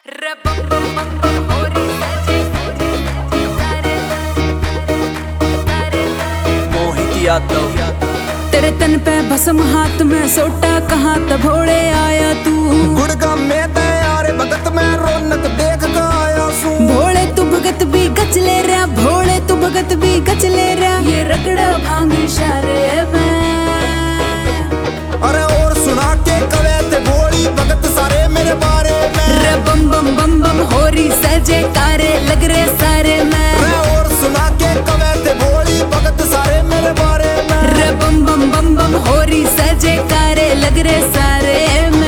तेरे तन पे भस्म हाथ में सोटा कहाँ तभोड़े आया तू गुड़गाम में तैयार भगत में रौनक देख का आया सू भोले तू भगत भी गच ले रहा भोले तू भगत भी गच ले रहा ये रगड़ा भांग इशारे में अरे और सुना के कवे ते भोली भगत सारे मेरे बारे में रे बम बम बम बम होरी सजे कारे लग रे सारे में रे और सुना के कवे ते भोली भगत सारे मेरे बारे में रे बम बम बम बम होरी सजे कारे लग रे सारे में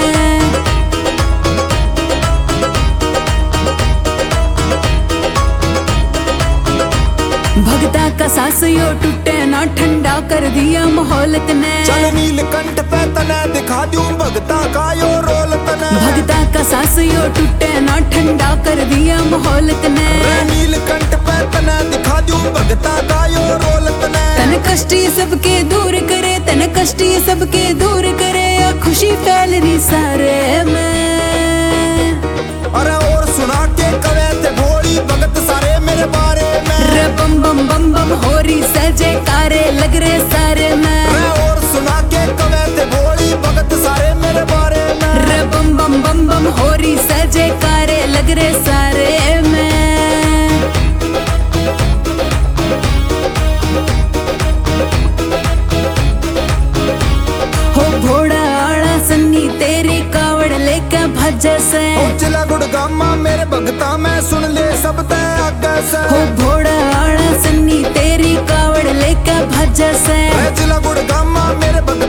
भगता का सास यो टूटे ना ठंडा कर दिया माहौल तने चल नीलकंठ पे तने दिखा दूं भगता का यो रोल तने भगता का सास यो टूटे ना ठंडा कर दिया माहौल तने रे नीलकंठ पे तने दिखा दूं भगता का यो रोल तने तन कष्टी सबके दूर करे तन कष्टी सबके दूर करे खुशी फैल रही सारे में अरे और सुना के कवे ते भोली भगत सारे मेरे बारे में रे बम बम बम बम होरी सजे कारे लग रे सारे में रे और सुना के कवे ते भोली भगत सारे मेरे बारे में रे बम बम बम बम होरी सजे कारे लग रे सारे में हो घोड़ा आड़ा सन्नी तेरी कावड़ लेके भज से उचला गुड़गामा मेरे भगता में सुन ले सब ते आगे से हो घोड़ा आड़ा सन्नी तेरी कावड़ लेके भज से उचला गुड़गामा मेरे भगता